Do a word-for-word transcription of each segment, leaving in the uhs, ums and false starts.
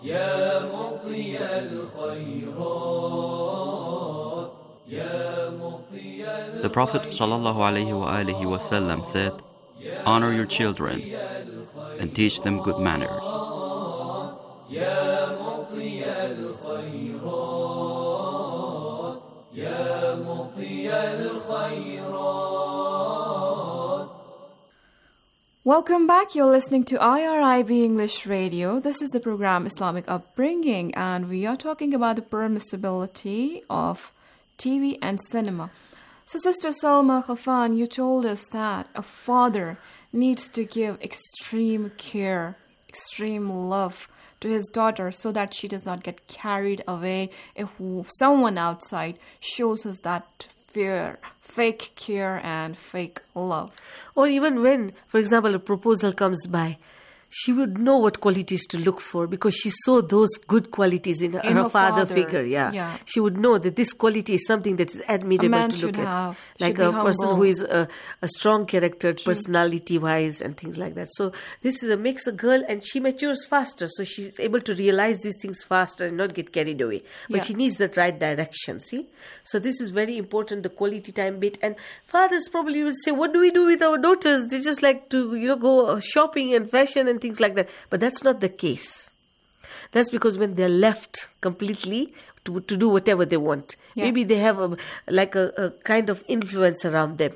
The Prophet ﷺ said, "Honor your children and teach them good manners." Welcome back. You're listening to I R I B English Radio. This is the program Islamic Upbringing, and we are talking about the permissibility of T V and cinema. So, Sister Salma Khalfan, you told us that a father needs to give extreme care, extreme love to his daughter so that she does not get carried away if someone outside shows us that fear, fake care and fake love. Or even when, for example, a proposal comes by, she would know what qualities to look for because she saw those good qualities in her, In her her father, father, figure. Yeah. yeah. She would know that this quality is something that is admirable A man to look should at. have, Like should a be person humble. who is a, a strong character, personality-wise and things like that. So this is a makes a girl, and she matures faster. So she's able to realize these things faster and not get carried away. But Yeah. she needs that right direction, see? So this is very important, the quality time bit. And fathers probably would say, what do we do with our daughters? They just like to, you know, go shopping and fashion and things like that. But that's not the case. That's because when they're left completely to, to do whatever they want, Yeah. maybe they have a, like a, a kind of influence around them.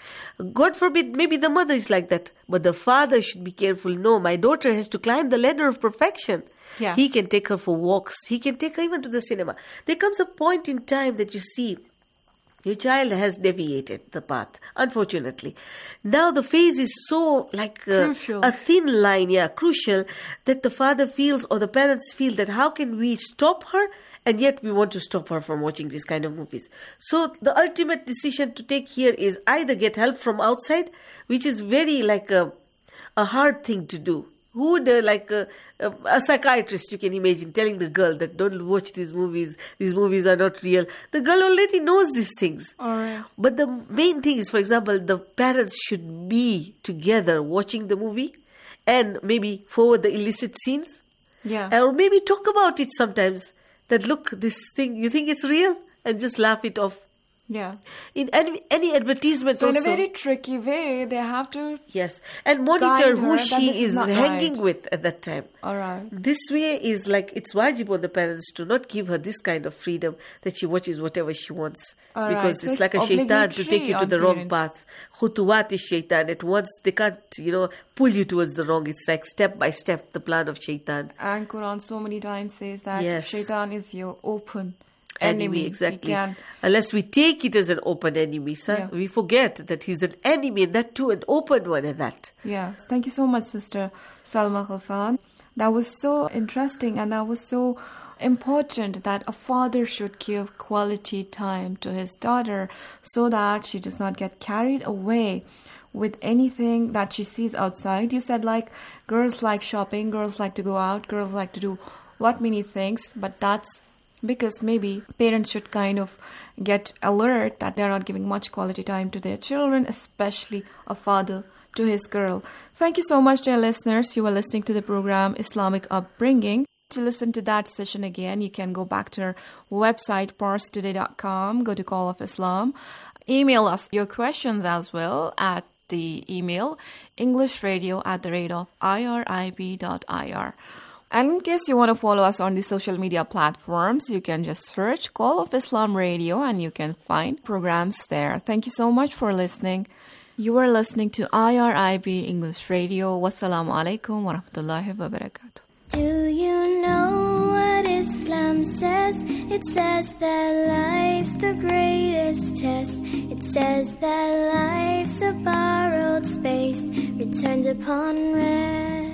God forbid, maybe the mother is like that, but the father should be careful. No, my daughter has to climb the ladder of perfection. Yeah. He can take her for walks. He can take her even to the cinema. There comes a point in time that you see your child has deviated the path, unfortunately. Now the phase is so like uh, Crucial. a thin line, yeah, crucial, that the father feels or the parents feel that how can we stop her, and yet we want to stop her from watching these kind of movies. So the ultimate decision to take here is either get help from outside, which is very like a, a hard thing to do. Who would, uh, like a, a, a psychiatrist, you can imagine, telling the girl that don't watch these movies, these movies are not real. The girl already knows these things. All right. But the main thing is, for example, the parents should be together watching the movie and maybe forward the illicit scenes. Yeah. Or maybe talk about it sometimes. That look, this thing, you think it's real? And just laugh it off. Yeah. In any, any advertisement So in also. a very tricky way, they have to... Yes. And monitor guide her who that she this is is not hanging right. with at that time. All right. This way is like, it's wajib on the parents to not give her this kind of freedom that she watches whatever she wants. All because right. it's So it's like a shaitan to take you to obligatory the on wrong parents. path. Khutuwat is shaitan. At once, they can't, you know, pull you towards the wrong. It's like step by step, the plan of shaitan. And Quran so many times says that Yes. shaitan is your open Enemy, enemy. exactly. He can, Unless we take it as an open enemy, sir. Yeah. We forget that he's an enemy, and that too, an open one at that. yeah. Thank you so much, Sister Salma Khalfan. That was so interesting, and that was so important that a father should give quality time to his daughter so that she does not get carried away with anything that she sees outside. You said like girls like shopping, girls like to go out, girls like to do lot many things, but that's because maybe parents should kind of get alert that they're not giving much quality time to their children, especially a father to his girl. Thank you so much, dear listeners. You are listening to the program Islamic Upbringing. To listen to that session again, you can go back to our website, pars today dot com, go to Call of Islam. Email us your questions as well at the email englishradio at the rate of irib dot ir. And in case you want to follow us on the social media platforms, you can just search Call of Islam Radio and you can find programs there. Thank you so much for listening. You are listening to I R I B English Radio. Wassalamu alaikum wa rahmatullahi wa barakatuh. Do you know what Islam says? It says that life's the greatest test. It says that life's a borrowed space, returned upon rest.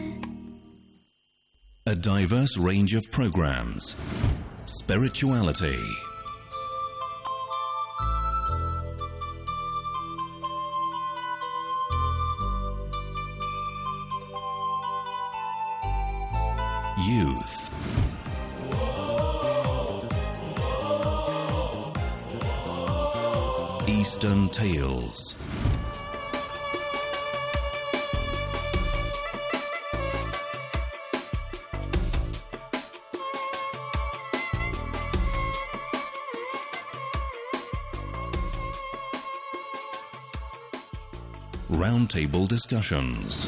A diverse range of programs. Spirituality. Youth. Eastern Tales. Roundtable discussions.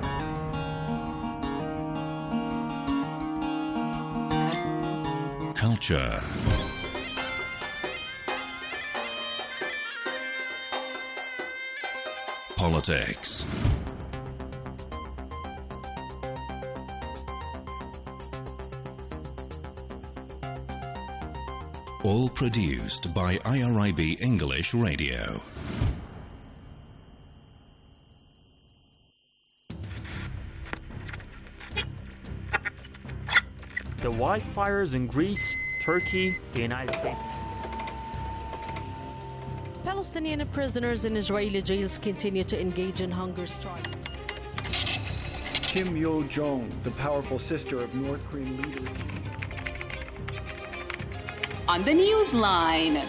Culture. Politics. All produced by I R I B English Radio. The wildfires in Greece, Turkey, the United States. Palestinian prisoners in Israeli jails continue to engage in hunger strikes. Kim Yo-jong, the powerful sister of North Korean leader. On the Newsline.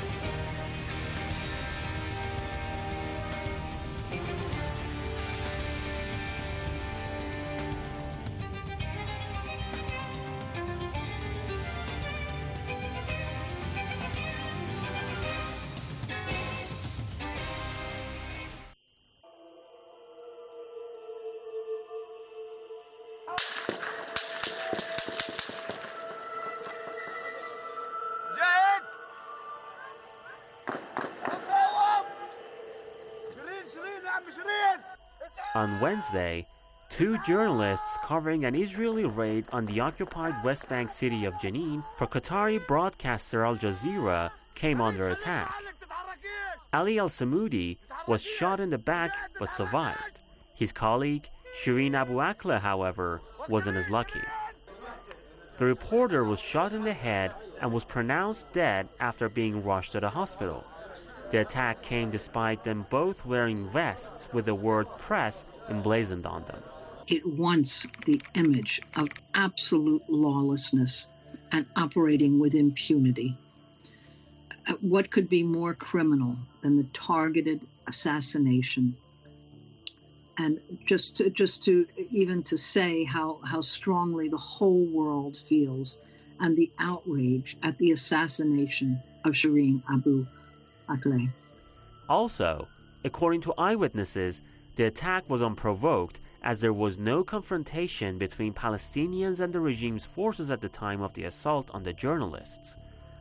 On Wednesday, two journalists covering an Israeli raid on the occupied West Bank city of Jenin for Qatari broadcaster Al Jazeera came under attack. Ali Al-Samoudi was shot in the back but survived. His colleague, Shireen Abu Akleh, however, wasn't as lucky. The reporter was shot in the head and was pronounced dead after being rushed to the hospital. The attack came despite them both wearing vests with the word press emblazoned on them. It wants the image of absolute lawlessness and operating with impunity. What could be more criminal than the targeted assassination? And just to, just to even to say how, how strongly the whole world feels and the outrage at the assassination of Shireen Abu Akleh. Also, according to eyewitnesses, the attack was unprovoked as there was no confrontation between Palestinians and the regime's forces at the time of the assault on the journalists.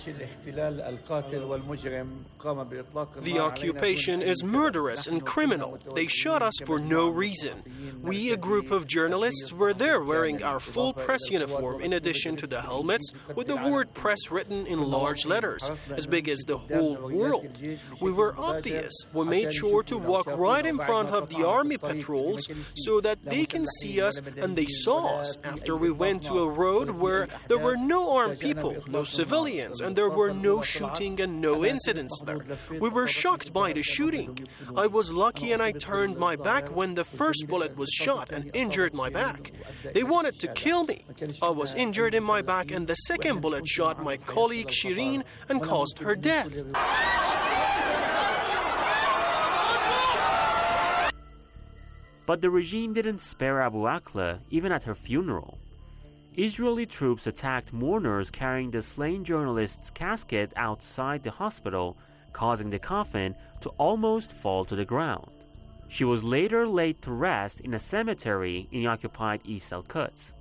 The occupation is murderous and criminal. They shot us for no reason. We, a group of journalists, were there wearing our full press uniform in addition to the helmets with the word press written in large letters, as big as the whole world. We were obvious. We made sure to walk right in front of the army patrols so that they can see us, and they saw us after we went to a road where there were no armed people, no civilians, and there were no shooting and no incidents there. We were shocked by the shooting. I was lucky and I turned my back when the first bullet was shot and injured my back. They wanted to kill me. I was injured in my back and the second bullet shot my colleague Shireen and caused her death. But the regime didn't spare Abu Akleh even at her funeral. Israeli troops attacked mourners carrying the slain journalist's casket outside the hospital, causing the coffin to almost fall to the ground. She was later laid to rest in a cemetery in the occupied East Al-Quds.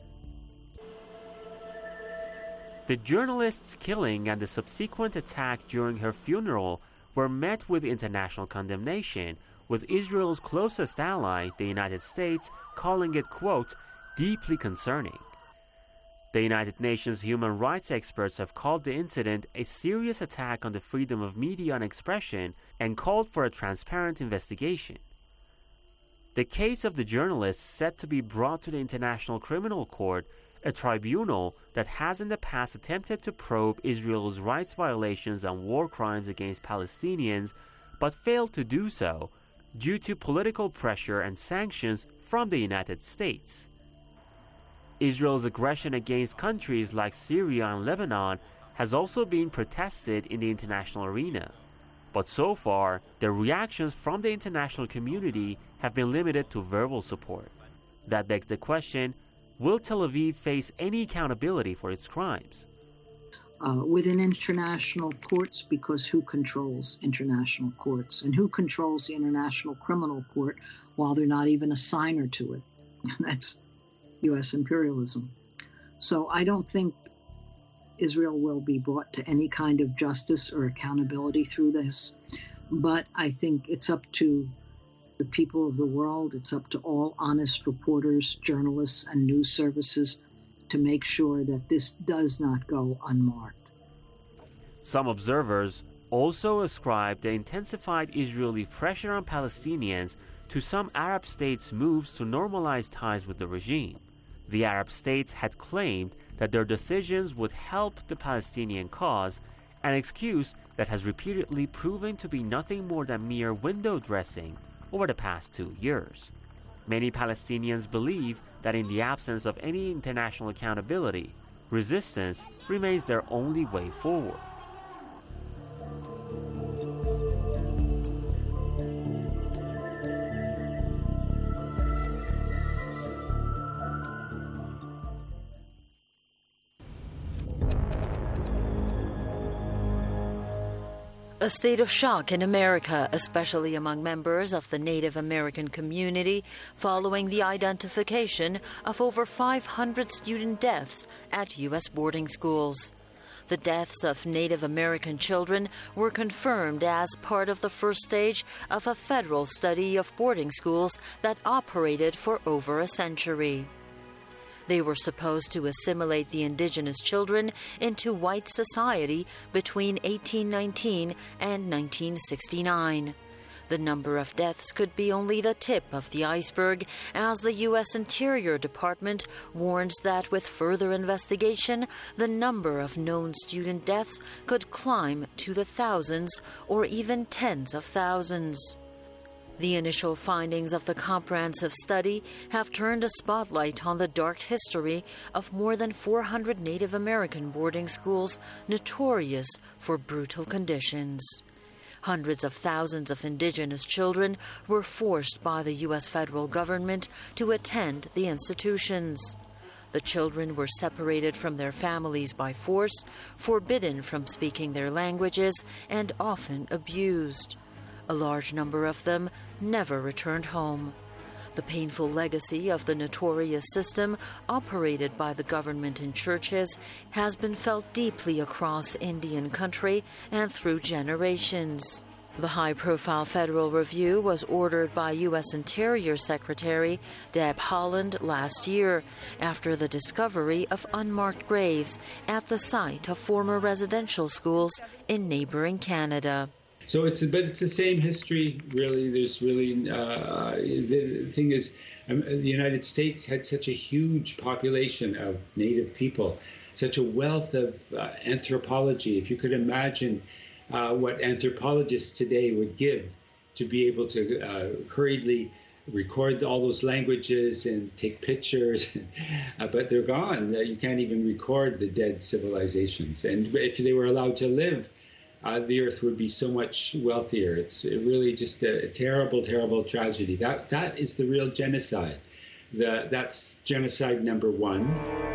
The journalist's killing and the subsequent attack during her funeral were met with international condemnation, with Israel's closest ally, the United States, calling it, quote, deeply concerning. The United Nations human rights experts have called the incident a serious attack on the freedom of media and expression and called for a transparent investigation. The case of the journalist set to be brought to the International Criminal Court, a tribunal that has in the past attempted to probe Israel's rights violations and war crimes against Palestinians, but failed to do so due to political pressure and sanctions from the United States. Israel's aggression against countries like Syria and Lebanon has also been protested in the international arena. But so far, the reactions from the international community have been limited to verbal support. That begs the question, will Tel Aviv face any accountability for its crimes? uh, within international courts, because who controls international courts? And who controls the International Criminal Court while they're not even a signer to it? That's U S imperialism. So I don't think Israel will be brought to any kind of justice or accountability through this. But I think it's up to the people of the world, it's up to all honest reporters, journalists, and news services to make sure that this does not go unmarked. Some observers also ascribe the intensified Israeli pressure on Palestinians to some Arab states' moves to normalize ties with the regime. The Arab states had claimed that their decisions would help the Palestinian cause, an excuse that has repeatedly proven to be nothing more than mere window dressing over the past two years. Many Palestinians believe that in the absence of any international accountability, resistance remains their only way forward. A state of shock in America, especially among members of the Native American community, following the identification of over five hundred student deaths at U S boarding schools. The deaths of Native American children were confirmed as part of the first stage of a federal study of boarding schools that operated for over a century. They were supposed to assimilate the indigenous children into white society between eighteen nineteen and nineteen sixty-nine. The number of deaths could be only the tip of the iceberg, as the U S Interior Department warns that with further investigation, the number of known student deaths could climb to the thousands or even tens of thousands. The initial findings of the comprehensive study have turned a spotlight on the dark history of more than four hundred Native American boarding schools notorious for brutal conditions. Hundreds of thousands of indigenous children were forced by the U S federal government to attend the institutions. The children were separated from their families by force, forbidden from speaking their languages, and often abused. A large number of them never returned home. The painful legacy of the notorious system operated by the government and churches has been felt deeply across Indian country and through generations. The high-profile federal review was ordered by U S Interior Secretary Deb Haaland last year after the discovery of unmarked graves at the site of former residential schools in neighboring Canada. So it's, but it's the same history, really. There's really, uh, the thing is, um, the United States had such a huge population of Native people, such a wealth of uh, anthropology. If you could imagine uh, what anthropologists today would give to be able to uh, hurriedly record all those languages and take pictures, uh, but they're gone. Uh, you can't even record the dead civilizations. And if they were allowed to live, Uh, the earth would be so much wealthier. It's really just a, a terrible, terrible tragedy. That that is the real genocide. The, that's genocide number one.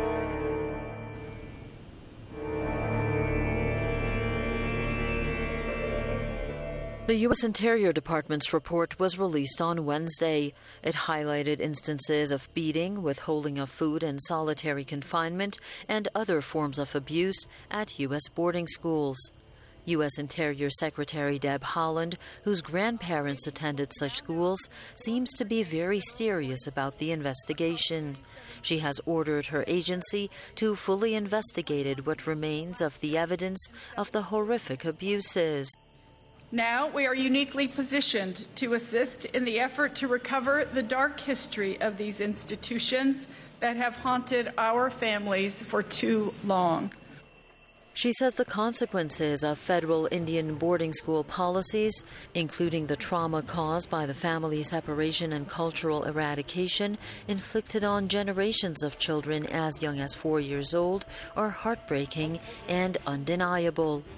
The U S Interior Department's report was released on Wednesday. It highlighted instances of beating, withholding of food and solitary confinement, and other forms of abuse at U S boarding schools. U S Interior Secretary Deb Haaland, whose grandparents attended such schools, seems to be very serious about the investigation. She has ordered her agency to fully investigate what remains of the evidence of the horrific abuses. Now we are uniquely positioned to assist in the effort to recover the dark history of these institutions that have haunted our families for too long. She says the consequences of federal Indian boarding school policies, including the trauma caused by the family separation and cultural eradication inflicted on generations of children as young as four years old, are heartbreaking and undeniable.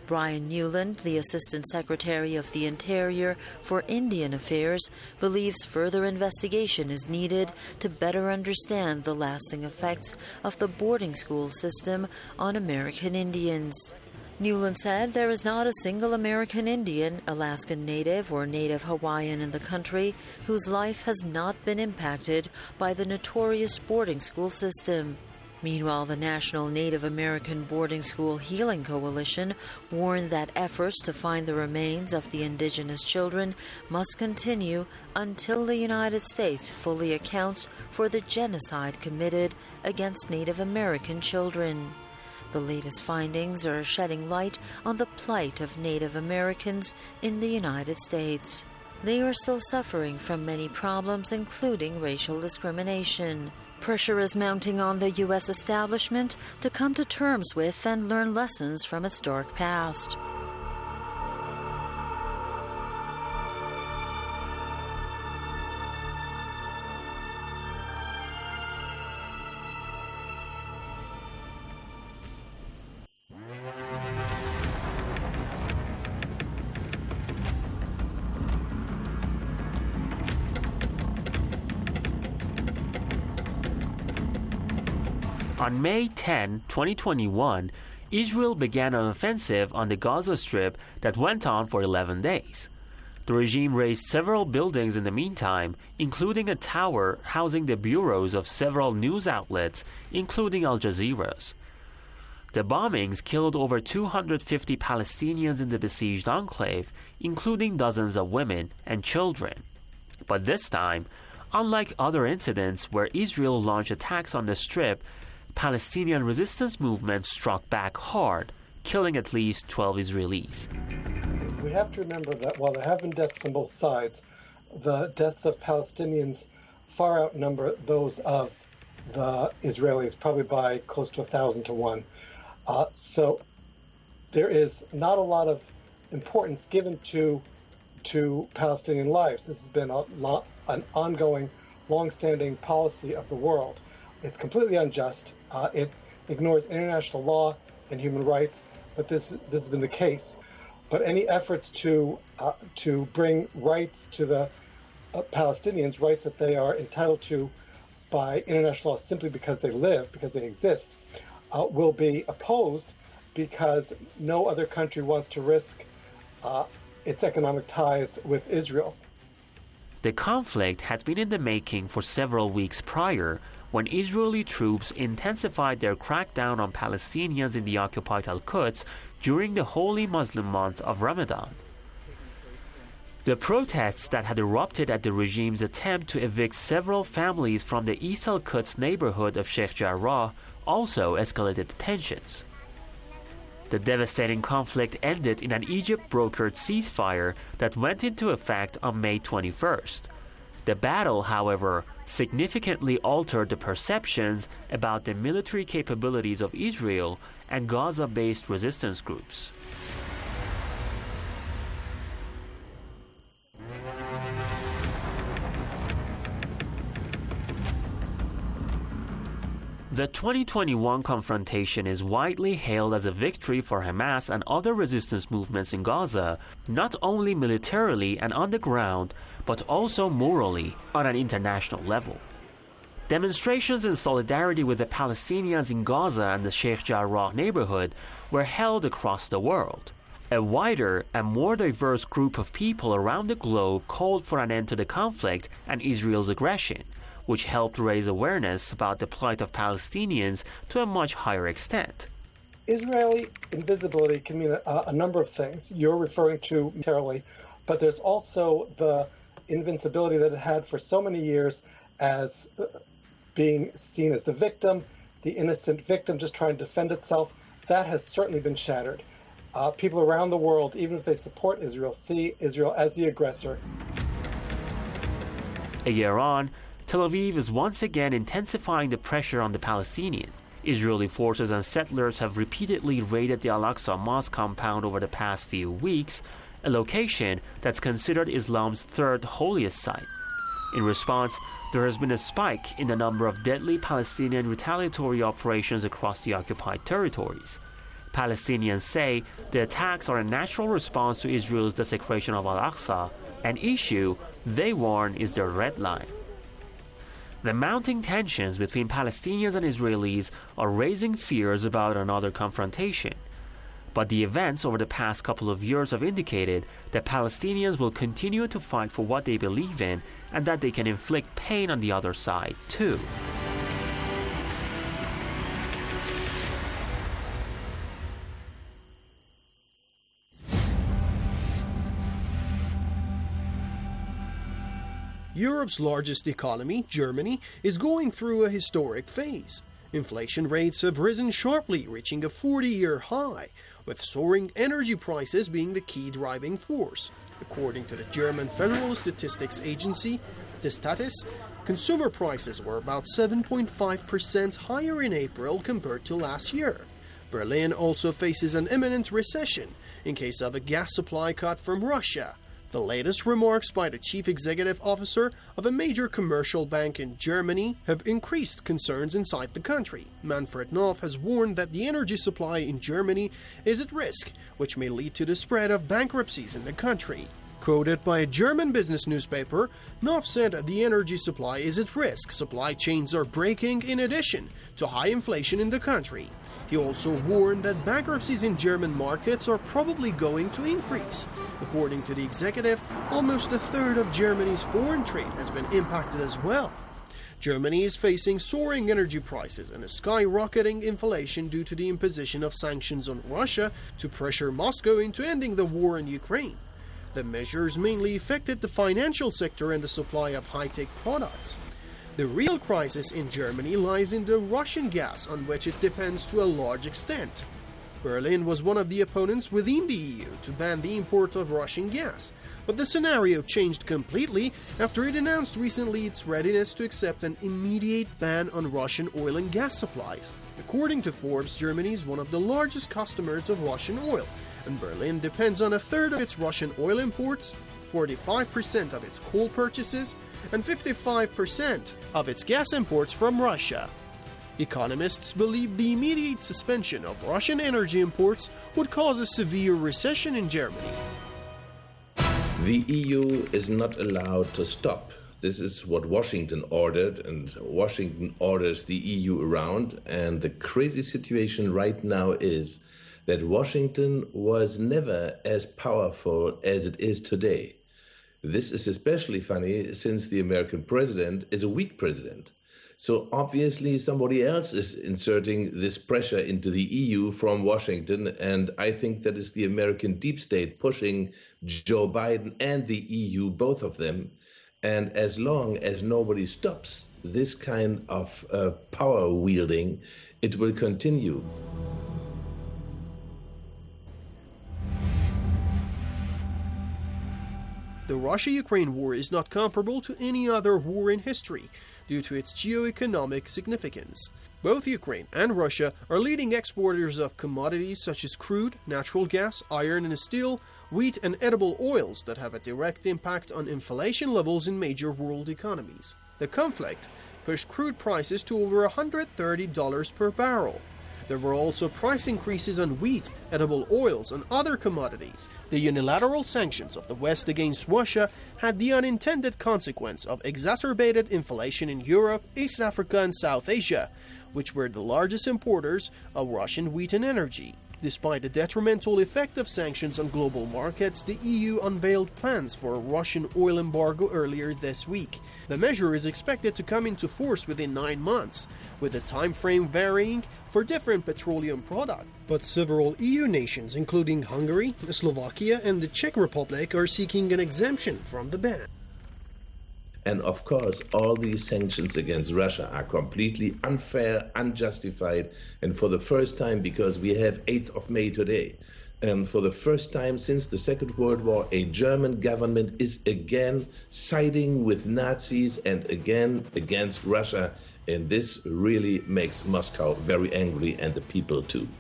Brian Newland, the Assistant Secretary of the Interior for Indian Affairs, believes further investigation is needed to better understand the lasting effects of the boarding school system on American Indians. Newland said there is not a single American Indian, Alaskan Native, or Native Hawaiian in the country whose life has not been impacted by the notorious boarding school system. Meanwhile, the National Native American Boarding School Healing Coalition warned that efforts to find the remains of the indigenous children must continue until the United States fully accounts for the genocide committed against Native American children. The latest findings are shedding light on the plight of Native Americans in the United States. They are still suffering from many problems, including racial discrimination. Pressure is mounting on the U S establishment to come to terms with and learn lessons from its dark past. On May tenth, twenty twenty-one, Israel began an offensive on the Gaza Strip that went on for eleven days. The regime razed several buildings in the meantime, including a tower housing the bureaus of several news outlets, including Al Jazeera's. The bombings killed over two hundred fifty Palestinians in the besieged enclave, including dozens of women and children. But this time, unlike other incidents where Israel launched attacks on the Strip, Palestinian resistance movement struck back hard, killing at least twelve Israelis. We have to remember that while there have been deaths on both sides, the deaths of Palestinians far outnumber those of the Israelis, probably by close to a thousand to one. Uh, so there is not a lot of importance given to to Palestinian lives. This has been a lot, an ongoing, long-standing policy of the world. It's completely unjust. Uh, it ignores international law and human rights, but this this has been the case. But any efforts to uh, to bring rights to the uh, Palestinians, rights that they are entitled to by international law simply because they live, because they exist, uh, will be opposed because no other country wants to risk uh, its economic ties with Israel. The conflict had been in the making for several weeks prior, when Israeli troops intensified their crackdown on Palestinians in the occupied Al-Quds during the holy Muslim month of Ramadan. The protests that had erupted at the regime's attempt to evict several families from the East Al-Quds neighborhood of Sheikh Jarrah also escalated tensions. The devastating conflict ended in an Egypt-brokered ceasefire that went into effect on May twenty-first. The battle, however, significantly altered the perceptions about the military capabilities of Israel and Gaza-based resistance groups. The twenty twenty-one confrontation is widely hailed as a victory for Hamas and other resistance movements in Gaza, not only militarily and on the ground, but also morally on an international level. Demonstrations in solidarity with the Palestinians in Gaza and the Sheikh Jarrah neighborhood were held across the world. A wider and more diverse group of people around the globe called for an end to the conflict and Israel's aggression, which helped raise awareness about the plight of Palestinians to a much higher extent. Israeli invisibility can mean a, a number of things. You're referring to militarily, but there's also the invincibility that it had for so many years as being seen as the victim, the innocent victim just trying to defend itself. That has certainly been shattered. Uh, people around the world, even if they support Israel, see Israel as the aggressor. A year on, Tel Aviv is once again intensifying the pressure on the Palestinians. Israeli forces and settlers have repeatedly raided the Al-Aqsa Mosque compound over the past few weeks, a location that's considered Islam's third holiest site. In response, there has been a spike in the number of deadly Palestinian retaliatory operations across the occupied territories. Palestinians say the attacks are a natural response to Israel's desecration of Al-Aqsa, an issue they warn is their red line. The mounting tensions between Palestinians and Israelis are raising fears about another confrontation. But the events over the past couple of years have indicated that Palestinians will continue to fight for what they believe in and that they can inflict pain on the other side, too. Europe's largest economy, Germany, is going through a historic phase. Inflation rates have risen sharply, reaching a forty-year high, with soaring energy prices being the key driving force. According to the German Federal Statistics Agency, the Statis, consumer prices were about seven point five percent higher in April compared to last year. Berlin also faces an imminent recession in case of a gas supply cut from Russia. The latest remarks by the chief executive officer of a major commercial bank in Germany have increased concerns inside the country. Manfred Knof has warned that the energy supply in Germany is at risk, which may lead to the spread of bankruptcies in the country. Quoted by a German business newspaper, Knof said the energy supply is at risk. Supply chains are breaking in addition to high inflation in the country. He also warned that bankruptcies in German markets are probably going to increase. According to the executive, almost a third of Germany's foreign trade has been impacted as well. Germany is facing soaring energy prices and a skyrocketing inflation due to the imposition of sanctions on Russia to pressure Moscow into ending the war in Ukraine. The measures mainly affected the financial sector and the supply of high-tech products. The real crisis in Germany lies in the Russian gas, on which it depends to a large extent. Berlin was one of the opponents within the E U to ban the import of Russian gas, but the scenario changed completely after it announced recently its readiness to accept an immediate ban on Russian oil and gas supplies. According to Forbes, Germany is one of the largest customers of Russian oil, and Berlin depends on a third of its Russian oil imports, forty-five percent of its coal purchases, and fifty-five percent of its gas imports from Russia. Economists believe the immediate suspension of Russian energy imports would cause a severe recession in Germany. The E U is not allowed to stop. This is what Washington ordered, and Washington orders the E U around. And the crazy situation right now is that Washington was never as powerful as it is today. This is especially funny since the American president is a weak president. So obviously somebody else is inserting this pressure into the E U from Washington, and I think that is the American deep state pushing Joe Biden and the E U, both of them. And as long as nobody stops this kind of uh, power wielding, it will continue. The Russia-Ukraine war is not comparable to any other war in history due to its geo-economic significance. Both Ukraine and Russia are leading exporters of commodities such as crude, natural gas, iron and steel, wheat and edible oils that have a direct impact on inflation levels in major world economies. The conflict pushed crude prices to over one hundred thirty dollars per barrel. There were also price increases on wheat, edible oils, and other commodities. The unilateral sanctions of the West against Russia had the unintended consequence of exacerbated inflation in Europe, East Africa, and South Asia, which were the largest importers of Russian wheat and energy. Despite the detrimental effect of sanctions on global markets, the E U unveiled plans for a Russian oil embargo earlier this week. The measure is expected to come into force within nine months, with the time frame varying for different petroleum products. But several E U nations, including Hungary, Slovakia, and the Czech Republic, are seeking an exemption from the ban. And of course, all these sanctions against Russia are completely unfair, unjustified, and for the first time, because we have eighth of May today, and for the first time since the Second World War, a German government is again siding with Nazis and again against Russia, and this really makes Moscow very angry, and the people too.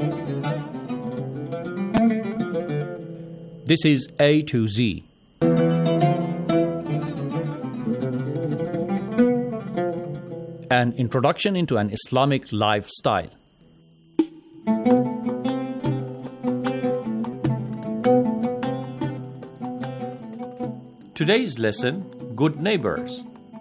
This is A to Z. an introduction into an Islamic lifestyle. Today's lesson, Good Neighbors.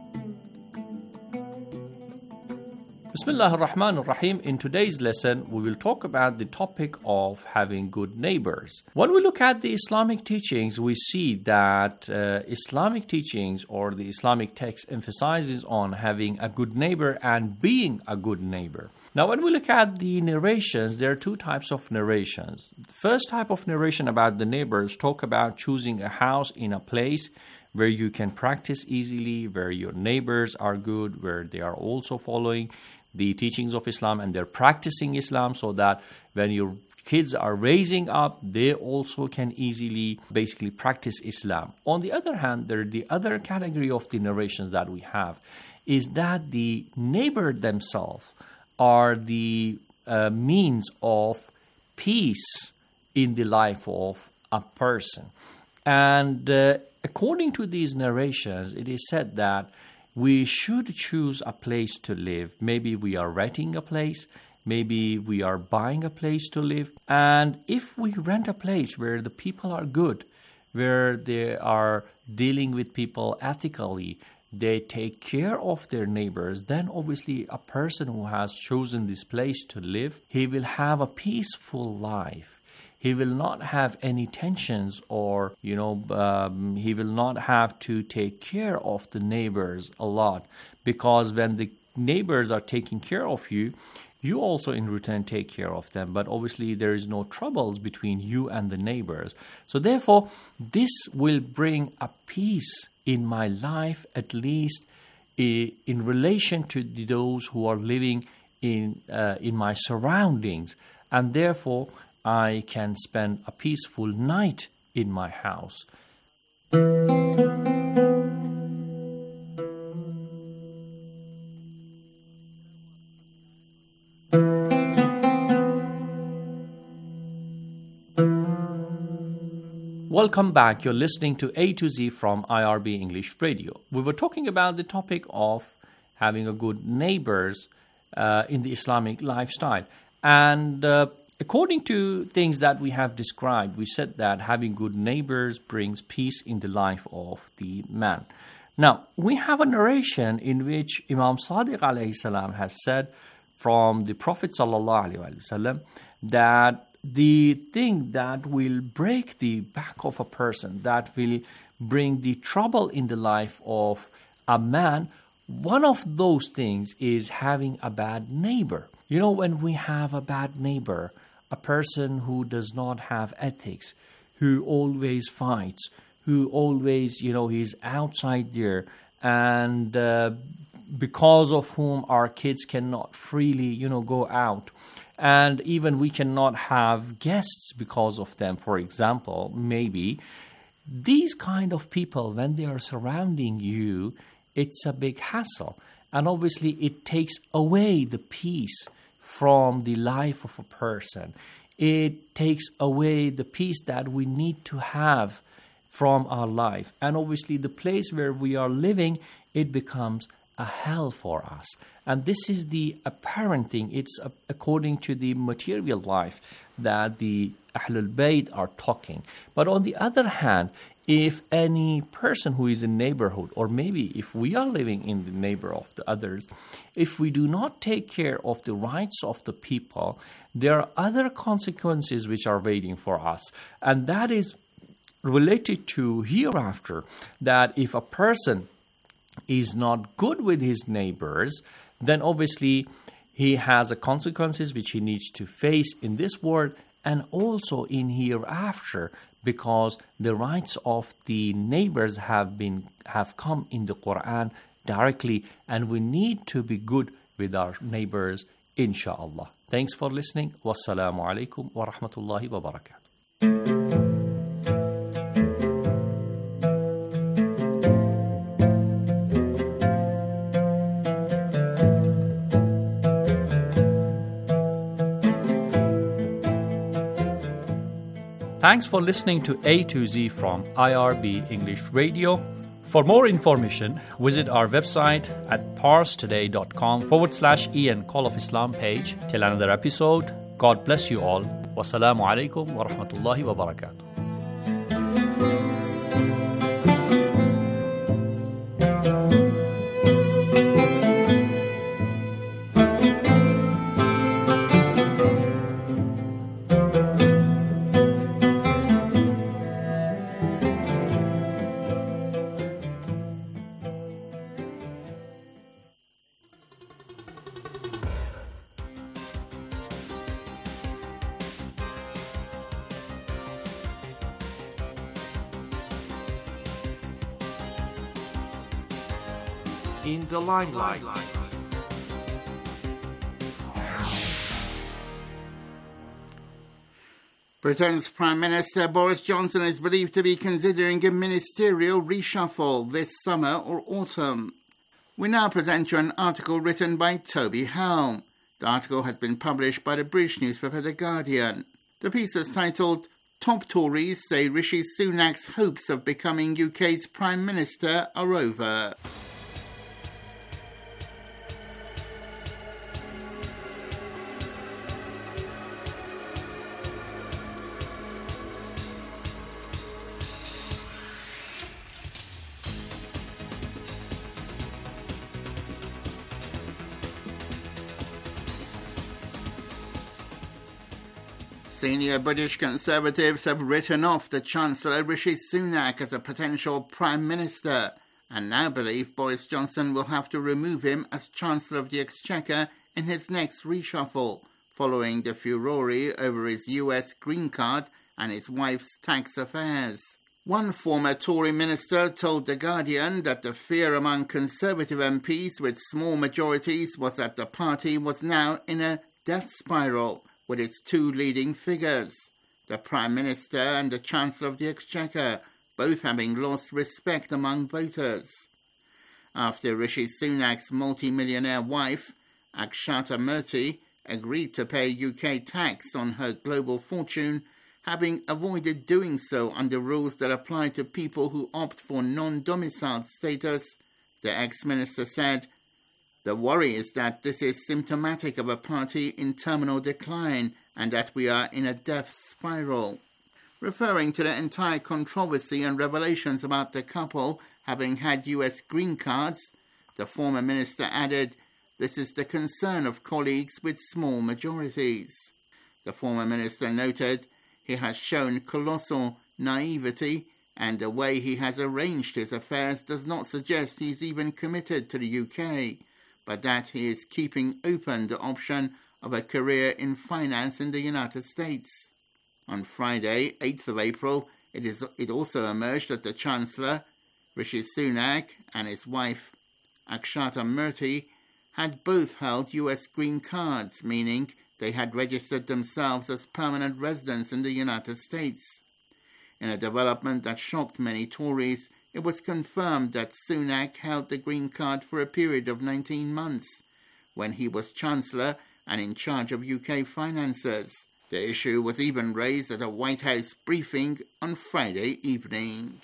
Bismillah ar-Rahman ar-Rahim. In today's lesson, we will talk about the topic of having good neighbors. When we look at the Islamic teachings, we see that uh, Islamic teachings or the Islamic text emphasizes on having a good neighbor and being a good neighbor. Now, when we look at the narrations, there are two types of narrations. The first type of narration about the neighbors talk about choosing a house in a place where you can practice easily, where your neighbors are good, where they are also following the teachings of Islam and they're practicing Islam, so that when your kids are raising up, they also can easily basically practice Islam. On the other hand, there the other category of the narrations that we have is that the neighbor themselves are the uh, means of peace in the life of a person. And uh, according to these narrations, it is said that we should choose a place to live. Maybe we are renting a place, maybe we are buying a place to live. And if we rent a place where the people are good, where they are dealing with people ethically, they take care of their neighbors, then obviously a person who has chosen this place to live, he will have a peaceful life. He will not have any tensions, or, you know, um, he will not have to take care of the neighbors a lot. Because when the neighbors are taking care of you, you also in return take care of them. But obviously there is no troubles between you and the neighbors. So therefore, this will bring a peace in my life, at least in relation to those who are living in uh, in my surroundings. And therefore, I can spend a peaceful night in my house. Welcome back. You're listening to A to Z from I R B English Radio. We were talking about the topic of having a good neighbors uh, in the Islamic lifestyle. And uh, according to things that we have described, we said that having good neighbors brings peace in the life of the man. Now, we have a narration in which Imam Sadiq alayhi salam has said from the Prophet sallallahu alayhi wasallam that the thing that will break the back of a person, that will bring the trouble in the life of a man, one of those things is having a bad neighbor. You know, when we have a bad neighbor, a person who does not have ethics, who always fights, who always, you know, he's outside there, and uh, because of whom our kids cannot freely, you know, go out. And even we cannot have guests because of them, for example, maybe. These kind of people, when they are surrounding you, it's a big hassle. And obviously it takes away the peace from the life of a person. It takes away the peace that we need to have from our life. And obviously the place where we are living, it becomes a hell for us. And this is the apparent thing. It's uh, according to the material life that the Ahlul Bayt are talking. But on the other hand, if any person who is in neighborhood, or maybe if we are living in the neighbor of the others, if we do not take care of the rights of the people, there are other consequences which are waiting for us. And that is related to hereafter, that if a person is not good with his neighbors, then obviously he has a consequences which he needs to face in this world and also in hereafter, because the rights of the neighbors have been have come in the Quran directly, and we need to be good with our neighbors, inshallah. Thanks for listening. Wassalamu alaikum wa rahmatullahi wa barakatuh. Thanks for listening to A to Z from I R B English Radio. For more information, visit our website at parstoday.com forward slash Ian Call of Islam page. Till another episode, God bless you all. Wassalamu alaikum wa rahmatullahi wa barakatuh. In the limelight. Britain's Prime Minister Boris Johnson is believed to be considering a ministerial reshuffle this summer or autumn. We now present you an article written by Toby Helm. The article has been published by the British newspaper The Guardian. The piece is titled, Top Tories Say Rishi Sunak's Hopes of Becoming U K's Prime Minister Are Over. Senior British Conservatives have written off the Chancellor Rishi Sunak as a potential Prime Minister and now believe Boris Johnson will have to remove him as Chancellor of the Exchequer in his next reshuffle, following the furore over his U S green card and his wife's tax affairs. One former Tory minister told The Guardian that the fear among Conservative M Ps with small majorities was that the party was now in a death spiral, with its two leading figures, the Prime Minister and the Chancellor of the Exchequer, both having lost respect among voters. After Rishi Sunak's multi-millionaire wife, Akshata Murthy, agreed to pay U K tax on her global fortune, having avoided doing so under rules that apply to people who opt for non-domiciled status, the ex-minister said, "The worry is that this is symptomatic of a party in terminal decline and that we are in a death spiral." Referring to the entire controversy and revelations about the couple having had U S green cards, the former minister added, "This is the concern of colleagues with small majorities." The former minister noted he has shown colossal naivety and the way he has arranged his affairs does not suggest he's even committed to the U K, but that he is keeping open the option of a career in finance in the United States. On Friday, eighth of April, it is it also emerged that the Chancellor, Rishi Sunak, and his wife, Akshata Murthy, had both held U S green cards, meaning they had registered themselves as permanent residents in the United States. In a development that shocked many Tories, it was confirmed that Sunak held the green card for a period of nineteen months, when he was Chancellor and in charge of U K finances. The issue was even raised at a White House briefing on Friday evening.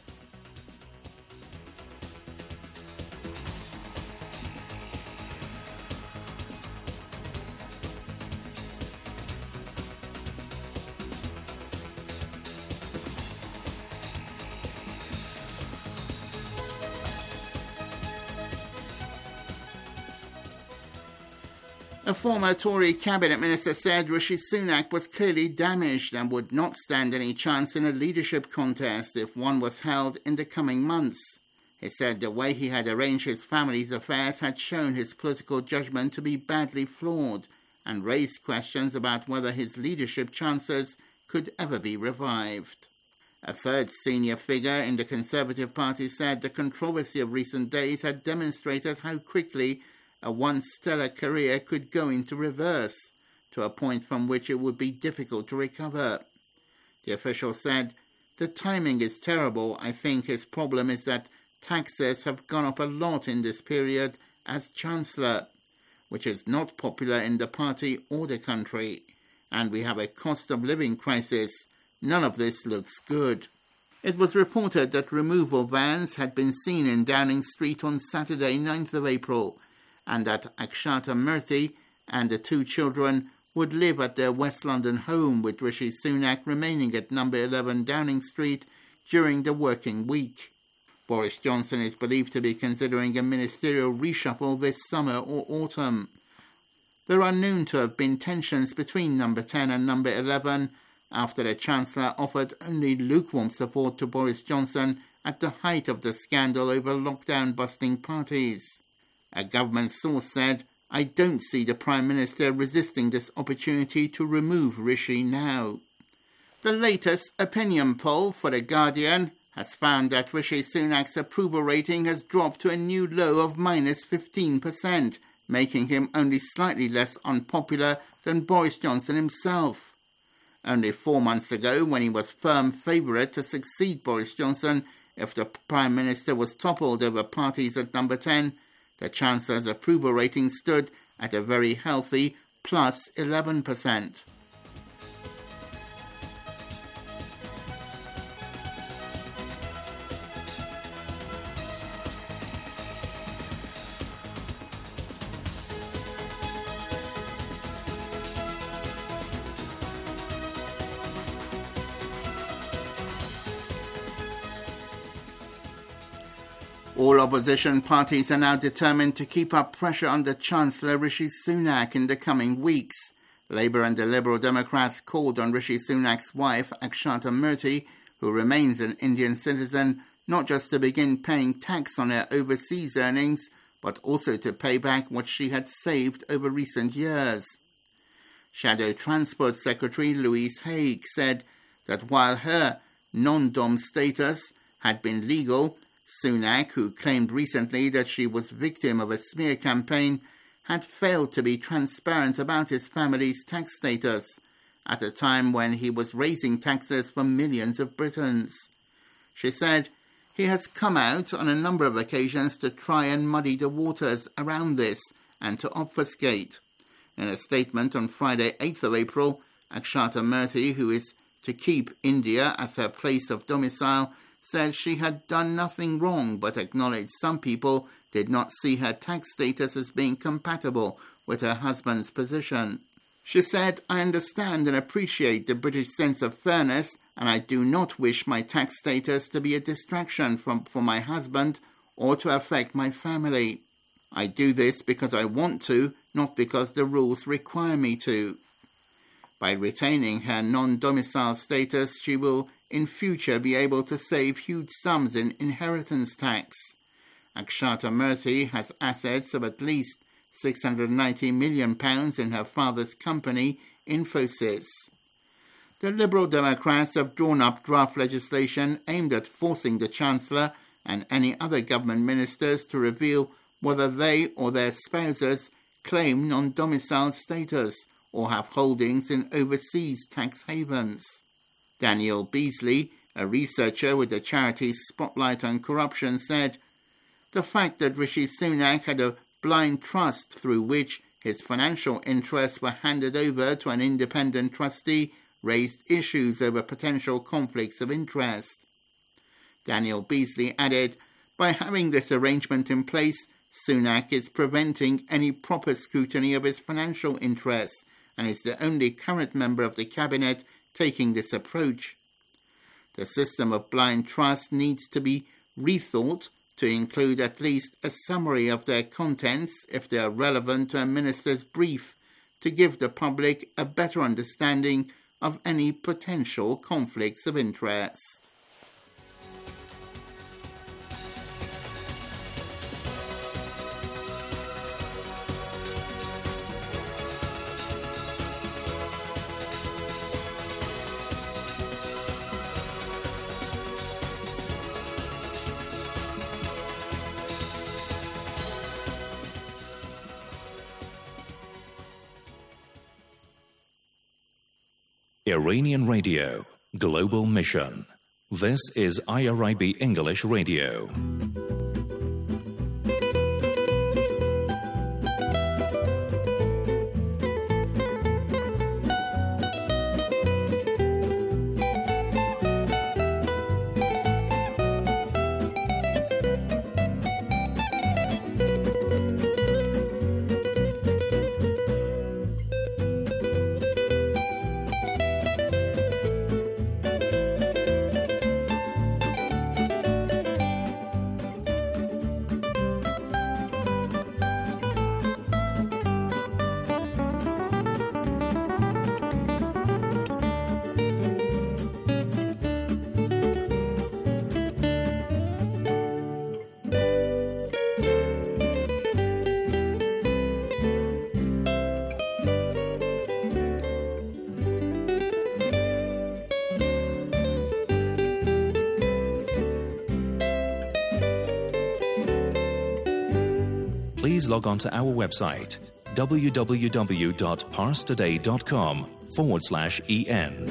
A former Tory cabinet minister said Rishi Sunak was clearly damaged and would not stand any chance in a leadership contest if one was held in the coming months. He said the way he had arranged his family's affairs had shown his political judgment to be badly flawed and raised questions about whether his leadership chances could ever be revived. A third senior figure in the Conservative Party said the controversy of recent days had demonstrated how quickly a once stellar career could go into reverse, to a point from which it would be difficult to recover. The official said, "The timing is terrible. I think his problem is that taxes have gone up a lot in this period as Chancellor, which is not popular in the party or the country, and we have a cost of living crisis. None of this looks good." It was reported that removal vans had been seen in Downing Street on Saturday, ninth of April, and that Akshata Murthy and the two children would live at their West London home, with Rishi Sunak remaining at number eleven Downing Street during the working week. Boris Johnson is believed to be considering a ministerial reshuffle this summer or autumn. There are known to have been tensions between number ten and number eleven after the Chancellor offered only lukewarm support to Boris Johnson at the height of the scandal over lockdown-busting parties. A government source said, "I don't see the Prime Minister resisting this opportunity to remove Rishi now." The latest opinion poll for The Guardian has found that Rishi Sunak's approval rating has dropped to a new low of minus fifteen percent, making him only slightly less unpopular than Boris Johnson himself. Only four months ago, when he was firm favourite to succeed Boris Johnson if the Prime Minister was toppled over parties at number ten, the Chancellor's approval rating stood at a very healthy plus eleven percent. All opposition parties are now determined to keep up pressure on the Chancellor Rishi Sunak in the coming weeks. Labour and the Liberal Democrats called on Rishi Sunak's wife, Akshata Murthy, who remains an Indian citizen, not just to begin paying tax on her overseas earnings, but also to pay back what she had saved over recent years. Shadow Transport Secretary Louise Haigh said that while her non-dom status had been legal, Sunak, who claimed recently that she was victim of a smear campaign, had failed to be transparent about his family's tax status at a time when he was raising taxes for millions of Britons. She said he has come out on a number of occasions to try and muddy the waters around this and to obfuscate. In a statement on Friday, eighth of April, Akshata Murthy, who is to keep India as her place of domicile, said she had done nothing wrong, but acknowledged some people did not see her tax status as being compatible with her husband's position. She said, "I understand and appreciate the British sense of fairness, and I do not wish my tax status to be a distraction from, for my husband or to affect my family. I do this because I want to, not because the rules require me to." By retaining her non-domicile status, she will in future be able to save huge sums in inheritance tax. Akshata Murthy has assets of at least six hundred ninety million pounds in her father's company, Infosys. The Liberal Democrats have drawn up draft legislation aimed at forcing the Chancellor and any other government ministers to reveal whether they or their spouses claim non-domicile status or have holdings in overseas tax havens. Daniel Beasley, a researcher with the charity Spotlight on Corruption, said, "The fact that Rishi Sunak had a blind trust through which his financial interests were handed over to an independent trustee raised issues over potential conflicts of interest." Daniel Beasley added, "By having this arrangement in place, Sunak is preventing any proper scrutiny of his financial interests and is the only current member of the cabinet taking this approach. The system of blind trust needs to be rethought to include at least a summary of their contents if they are relevant to a minister's brief, to give the public a better understanding of any potential conflicts of interest." Iranian Radio, Global Mission. This is I R I B English Radio. please log on to our website www.parstoday.com forward slash en.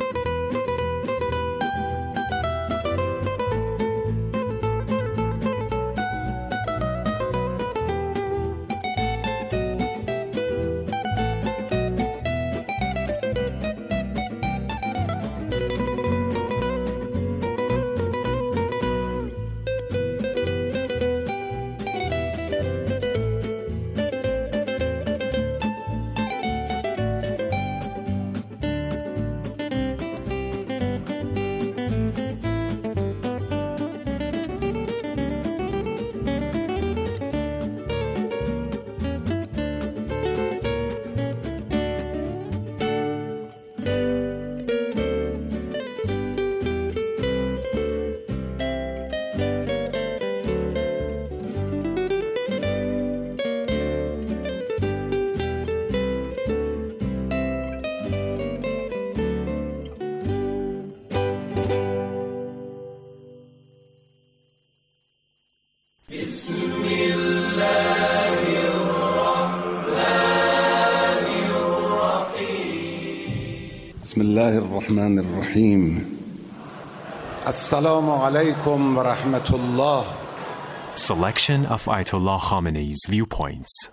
بسم الله الرحمن الرحيم السلام عليكم ورحمة الله. Selection of Ayatollah Khamenei's viewpoints.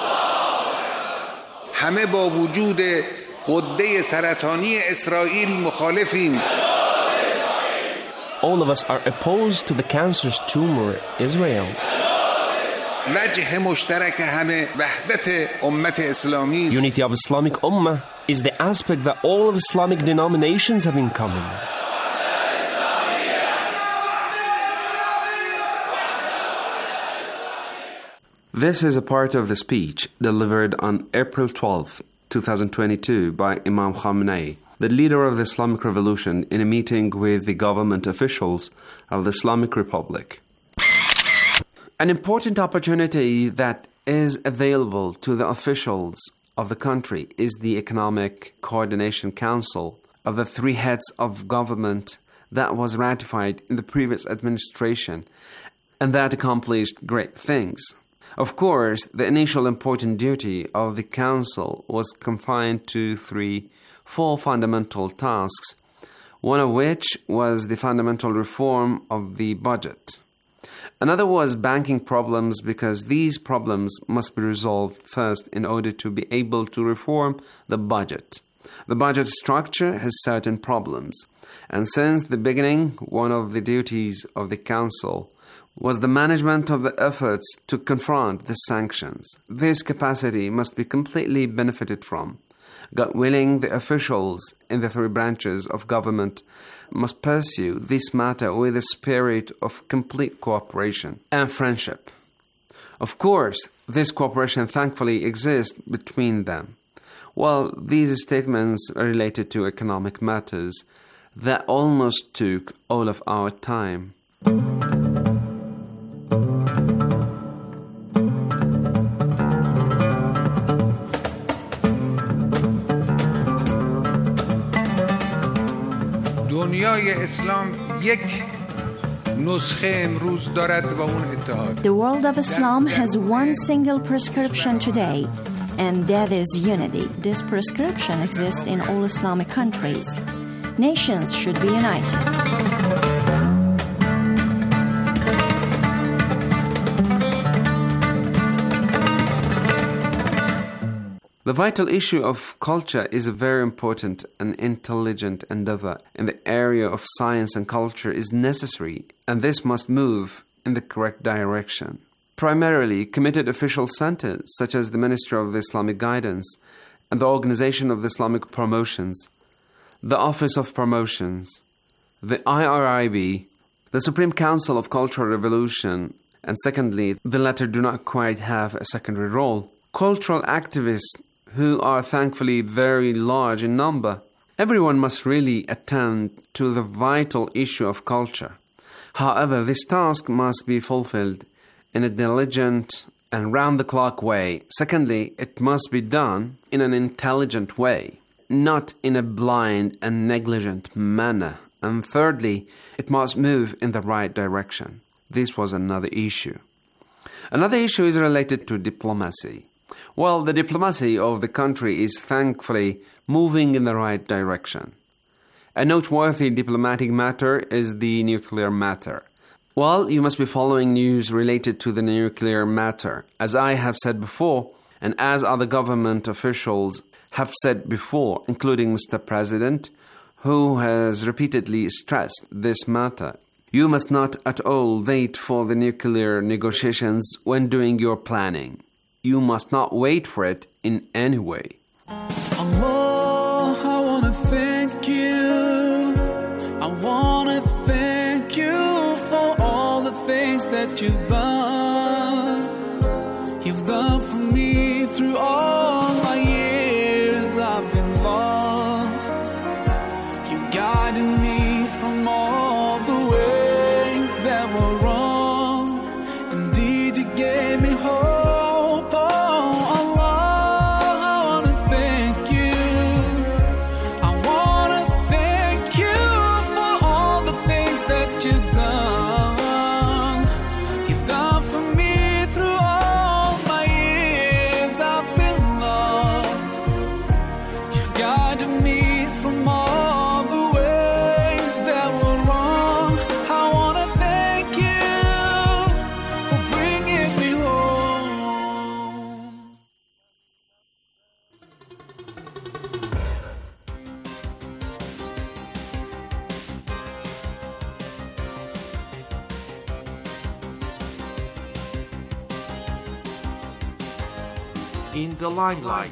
همه با وجود غده سرطانی اسرائیل مخالفیم. All of us are opposed to the cancerous tumor Israel. وجه مشترک همه وحدت امت اسلامی. Unity of Islamic Ummah is the aspect that all of Islamic denominations have in common. This is a part of the speech delivered on April twelfth, twenty twenty-two by Imam Khamenei, the leader of the Islamic Revolution, in a meeting with the government officials of the Islamic Republic. An important opportunity that is available to the officials of the country is the Economic Coordination Council of the three heads of government that was ratified in the previous administration and that accomplished great things. Of course, the initial important duty of the Council was confined to three, four fundamental tasks, one of which was the fundamental reform of the budget. Another was banking problems, because these problems must be resolved first in order to be able to reform the budget. The budget structure has certain problems, and since the beginning, one of the duties of the Council was the management of the efforts to confront the sanctions. This capacity must be completely benefited from. God willing, the officials in the three branches of government must pursue this matter with a spirit of complete cooperation and friendship. Of course, this cooperation thankfully exists between them. Well, these statements are related to economic matters that almost took all of our time. The world of Islam has one single prescription today, and that is unity. This prescription exists in all Islamic countries. Nations should be united. The vital issue of culture is a very important and intelligent endeavor in the area of science, and culture is necessary, and this must move in the correct direction. Primarily, committed official centers such as the Ministry of Islamic Guidance and the Organization of Islamic Promotions, the Office of Promotions, the I R I B, the Supreme Council of Cultural Revolution, and secondly, the latter do not quite have a secondary role. Cultural activists, who are thankfully very large in number. Everyone must really attend to the vital issue of culture. However, this task must be fulfilled in a diligent and round-the-clock way. Secondly, it must be done in an intelligent way, not in a blind and negligent manner. And thirdly, it must move in the right direction. This was another issue. Another issue is related to diplomacy. Well, the diplomacy of the country is thankfully moving in the right direction. A noteworthy diplomatic matter is the nuclear matter. Well, you must be following news related to the nuclear matter. As I have said before, and as other government officials have said before, including Mister President, who has repeatedly stressed this matter, you must not at all wait for the nuclear negotiations when doing your planning. You must not wait for it in any way. Allah, I want to thank you. I want to thank you for all the things that you've done. You've done for me through all my years I've been lost. You guided me from all the ways that were wrong. Indeed, you gave me hope. In the limelight.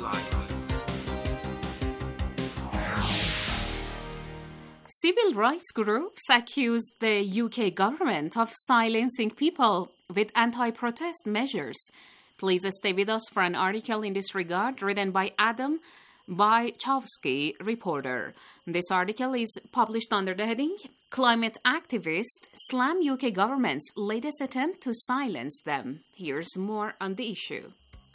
Civil rights groups accused the U K government of silencing people with anti-protest measures. Please stay with us for an article in this regard written by Adam Bychowski, reporter. This article is published under the heading Climate Activists Slam U K Government's Latest Attempt to Silence Them. Here's more on the issue.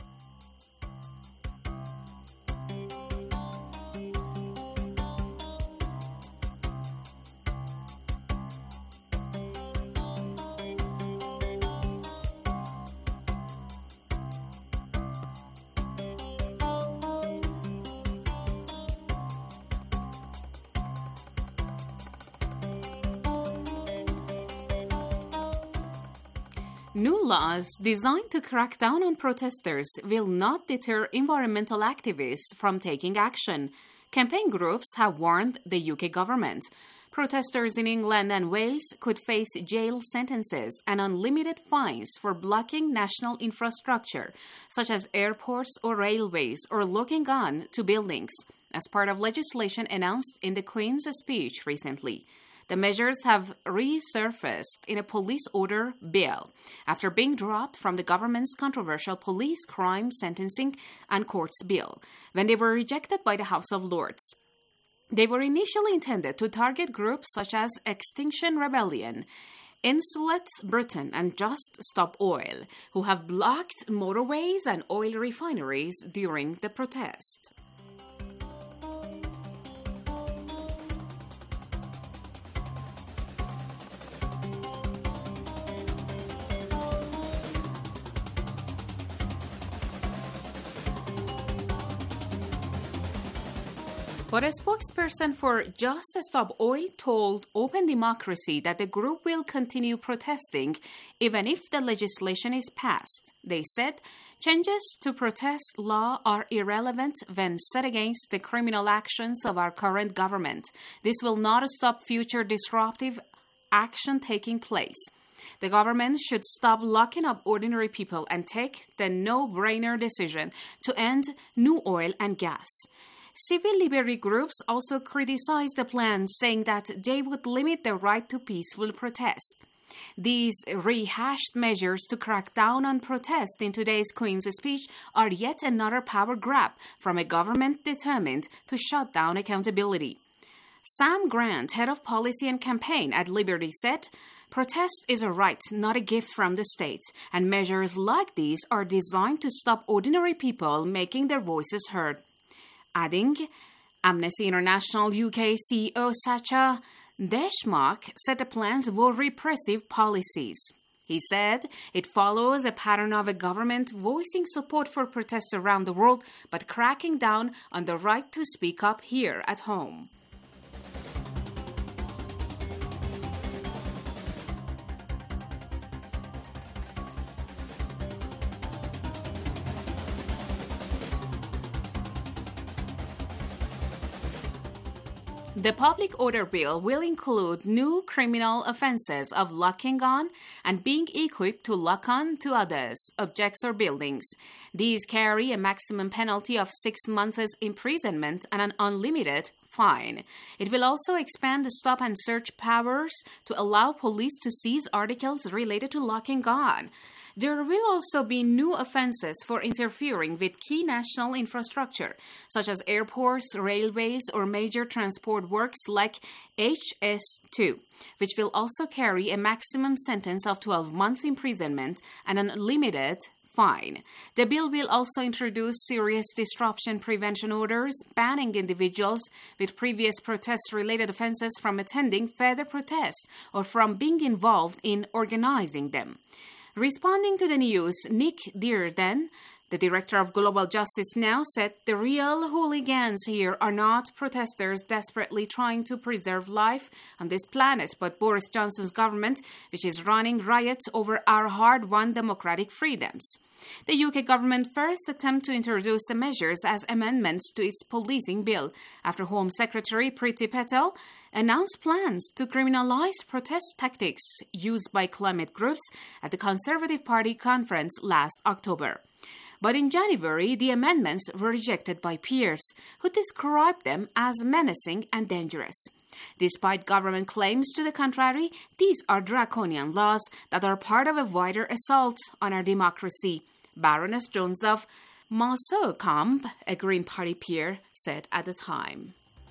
New laws designed to crack down on protesters will not deter environmental activists from taking action. Campaign groups have warned the U K government. Protesters in England and Wales could face jail sentences and unlimited fines for blocking national infrastructure, such as airports or railways, or locking on to buildings, as part of legislation announced in the Queen's speech recently. The measures have resurfaced in a police order bill after being dropped from the government's controversial police crime sentencing and courts bill when they were rejected by the House of Lords. They were initially intended to target groups such as Extinction Rebellion, Insulet Britain, and Just Stop Oil, who have blocked motorways and oil refineries during the protest. But a spokesperson for Just Stop Oil told Open Democracy that the group will continue protesting even if the legislation is passed. They said changes to protest law are irrelevant when set against the criminal actions of our current government. This will not stop future disruptive action taking place. The government should stop locking up ordinary people and take the no-brainer decision to end new oil and gas. Civil liberty groups also criticized the plan, saying that they would limit the right to peaceful protest. These rehashed measures to crack down on protest in today's Queen's speech are yet another power grab from a government determined to shut down accountability. Sam Grant, head of policy and campaign at Liberty, said, "Protest is a right, not a gift from the state, and measures like these are designed to stop ordinary people making their voices heard." Adding, Amnesty International U K C E O Sacha Deshmukh said the plans were repressive policies. He said it follows a pattern of a government voicing support for protests around the world, but cracking down on the right to speak up here at home. The Public Order Bill will include new criminal offenses of locking on and being equipped to lock on to others, objects or buildings. These carry a maximum penalty of six months' imprisonment and an unlimited fine. It will also expand the stop and search powers to allow police to seize articles related to locking on. There will also be new offenses for interfering with key national infrastructure, such as airports, railways, or major transport works like H S two, which will also carry a maximum sentence of twelve months imprisonment and an unlimited fine. The bill will also introduce serious disruption prevention orders, banning individuals with previous protest-related offenses from attending further protests or from being involved in organizing them. Responding to the news, Nick Dearden, the director of Global Justice Now, said the real hooligans here are not protesters desperately trying to preserve life on this planet, but Boris Johnson's government, which is running riots over our hard-won democratic freedoms. The U K government first attempted to introduce the measures as amendments to its policing bill after Home Secretary Priti Patel announced plans to criminalise protest tactics used by climate groups at the Conservative Party conference last October. But in January, the amendments were rejected by peers, who described them as menacing and dangerous. Despite government claims to the contrary, these are draconian laws that are part of a wider assault on our democracy, Baroness Jones of Mossocamp, a Green Party peer, said at the time.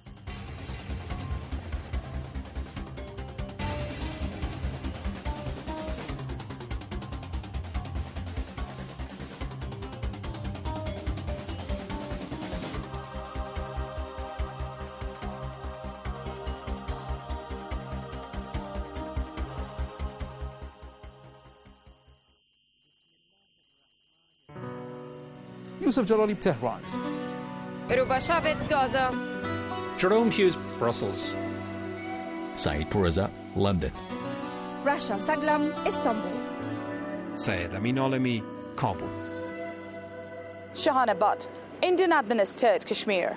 Yusuf Jalali, Tehran. Rubashabet, Gaza. Jerome Hughes, Brussels. Saeed Pourreza, London. Rasha Saglam, Istanbul. Syed Amin Alami, Kabul. Shahana Butt, Indian administered Kashmir.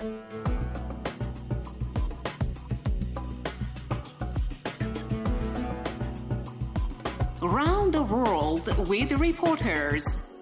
Around the world with reporters.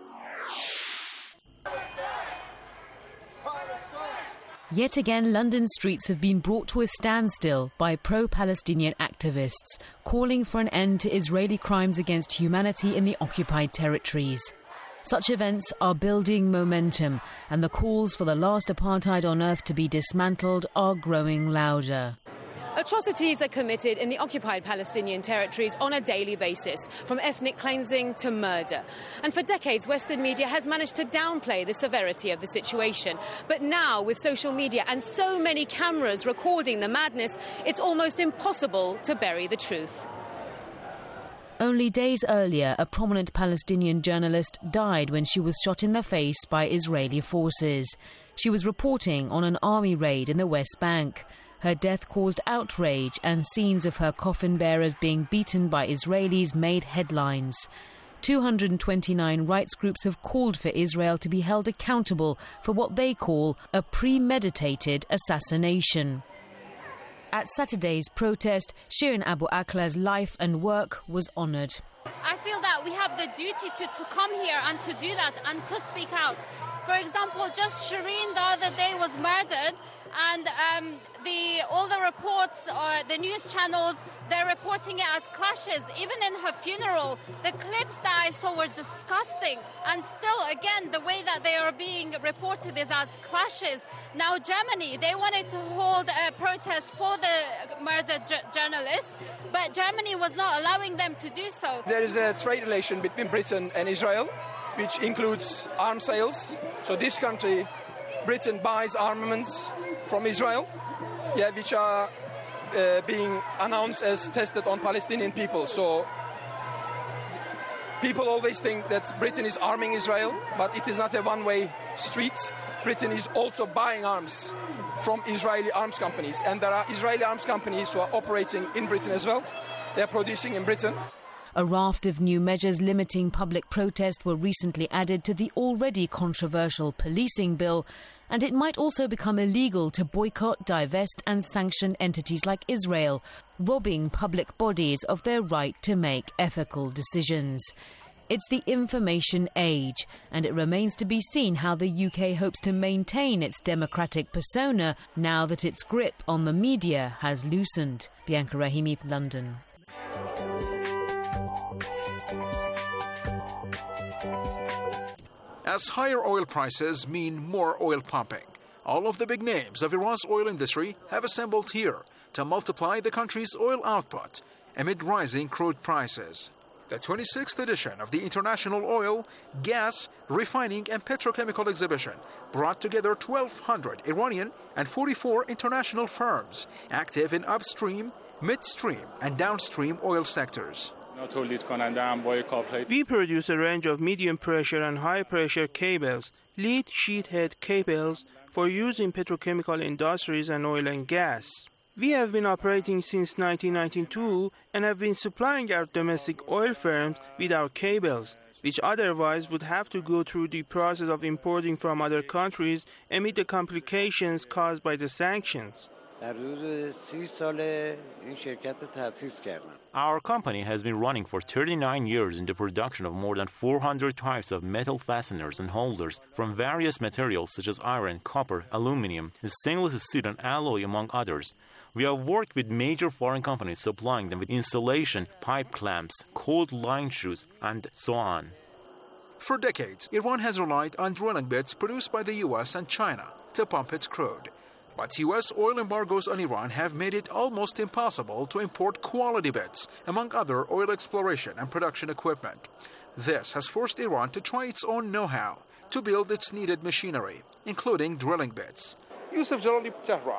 Yet again, London streets have been brought to a standstill by pro-Palestinian activists, calling for an end to Israeli crimes against humanity in the occupied territories. Such events are building momentum, and the calls for the last apartheid on earth to be dismantled are growing louder. Atrocities are committed in the occupied Palestinian territories on a daily basis, from ethnic cleansing to murder. And for decades, Western media has managed to downplay the severity of the situation. But now, with social media and so many cameras recording the madness, it's almost impossible to bury the truth. Only days earlier, a prominent Palestinian journalist died when she was shot in the face by Israeli forces. She was reporting on an army raid in the West Bank. Her death caused outrage, and scenes of her coffin bearers being beaten by Israelis made headlines. two hundred twenty-nine rights groups have called for Israel to be held accountable for what they call a premeditated assassination. At Saturday's protest, Shirin Abu Akla's life and work was honoured. I feel that we have the duty to, to come here and to do that and to speak out. For example, just Shireen the other day was murdered, and um, the all the reports, uh, the news channels, they're reporting it as clashes. Even in her funeral, the clips that I saw were disgusting. And still, again, the way that they are being reported is as clashes. Now, Germany, they wanted to hold a protest for the murdered j- journalist, but Germany was not allowing them to do so. There is a trade relation between Britain and Israel, which includes arms sales. So this country, Britain, buys armaments from Israel, yeah, which are uh, being announced as tested on Palestinian people. So People always think that Britain is arming Israel, but it is not a one-way street. Britain is also buying arms from Israeli arms companies, and there are Israeli arms companies who are operating in Britain as well. They are producing in Britain. A raft of new measures limiting public protest were recently added to the already controversial policing bill, and it might also become illegal to boycott, divest and sanction entities like Israel, robbing public bodies of their right to make ethical decisions. It's the information age, and it remains to be seen how the U K hopes to maintain its democratic persona now that its grip on the media has loosened. Bianca Rahimi, London. As higher oil prices mean more oil pumping, all of the big names of Iran's oil industry have assembled here to multiply the country's oil output amid rising crude prices. The twenty-sixth edition of the International Oil, Gas, Refining and Petrochemical Exhibition brought together twelve hundred Iranian and forty-four international firms active in upstream, midstream and downstream oil sectors. We produce a range of medium pressure and high pressure cables, lead sheet head cables for use in petrochemical industries and oil and gas. We have been operating since nineteen ninety-two and have been supplying our domestic oil firms with our cables, which otherwise would have to go through the process of importing from other countries amid the complications caused by the sanctions. Our company has been running for thirty-nine years in the production of more than four hundred types of metal fasteners and holders from various materials such as iron, copper, aluminum, stainless steel and alloy, among others. We have worked with major foreign companies supplying them with insulation, pipe clamps, cold line shoes, and so on. For decades, Iran has relied on drilling bits produced by the U S and China to pump its crude. But U S oil embargoes on Iran have made it almost impossible to import quality bits, among other oil exploration and production equipment. This has forced Iran to try its own know-how to build its needed machinery, including drilling bits. Yusuf Jalali, Tehran.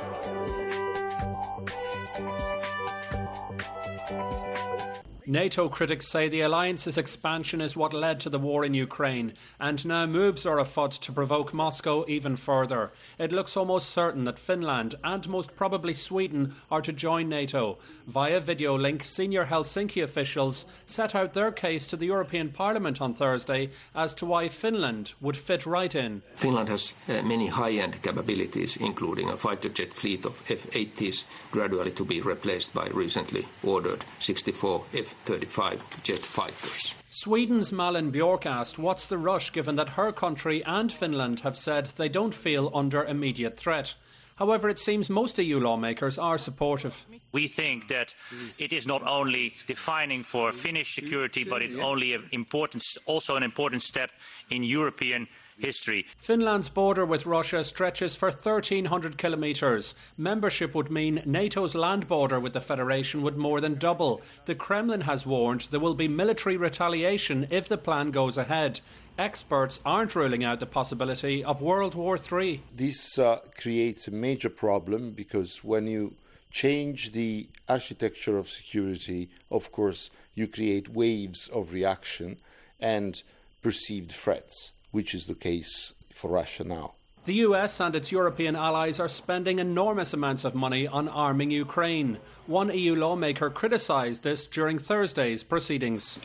NATO critics say the alliance's expansion is what led to the war in Ukraine, and now moves are afoot to provoke Moscow even further. It looks almost certain that Finland and most probably Sweden are to join NATO. Via video link, senior Helsinki officials set out their case to the European Parliament on Thursday as to why Finland would fit right in. Finland has uh, many high-end capabilities, including a fighter jet fleet of F eighties, gradually to be replaced by recently ordered sixty-four F thirty-five jet fighters. Sweden's Malin Bjork asked what's the rush given that her country and Finland have said they don't feel under immediate threat. However, it seems most E U lawmakers are supportive. We think that it is not only defining for Finnish security, but it's only an important, also an important step in European history. Finland's border with Russia stretches for thirteen hundred kilometres. Membership would mean NATO's land border with the Federation would more than double. The Kremlin has warned there will be military retaliation if the plan goes ahead. Experts aren't ruling out the possibility of World War Three. This uh, creates a major problem because when you change the architecture of security, of course, you create waves of reaction and perceived threats, which is the case for Russia now. The U S and its European allies are spending enormous amounts of money on arming Ukraine. One E U lawmaker criticised this during Thursday's proceedings.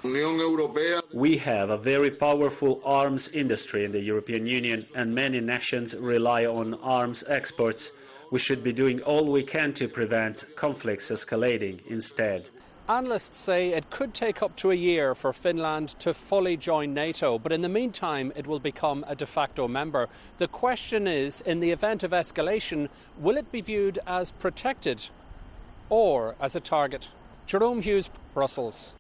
We have a very powerful arms industry in the European Union, and many nations rely on arms exports. We should be doing all we can to prevent conflicts escalating instead. Analysts say it could take up to a year for Finland to fully join NATO, but in the meantime it will become a de facto member. The question is, in the event of escalation, will it be viewed as protected or as a target? Jerome Hughes, Brussels.